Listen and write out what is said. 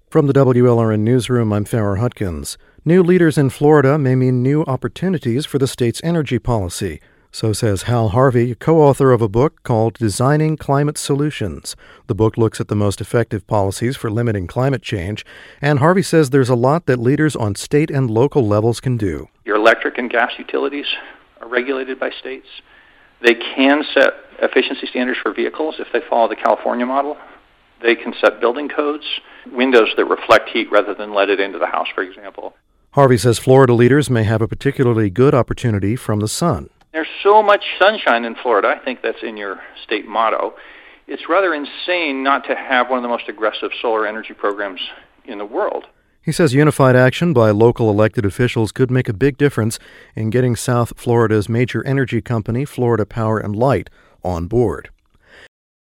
From the WLRN Newsroom, I'm Farrah Hutkins. New leaders in Florida may mean new opportunities for the state's energy policy. So says Hal Harvey, co-author of a book called Designing Climate Solutions. The book looks at the most effective policies for limiting climate change, and Harvey says there's a lot that leaders on state and local levels can do. Your electric and gas utilities are regulated by states. They can set efficiency standards for vehicles if they follow the California model. They can set building codes, windows that reflect heat rather than let it into the house, for example. Harvey says Florida leaders may have a particularly good opportunity from the sun. There's so much sunshine in Florida. I think that's in your state motto. It's rather insane not to have one of the most aggressive solar energy programs in the world. He says unified action by local elected officials could make a big difference in getting South Florida's major energy company, Florida Power and Light, on board.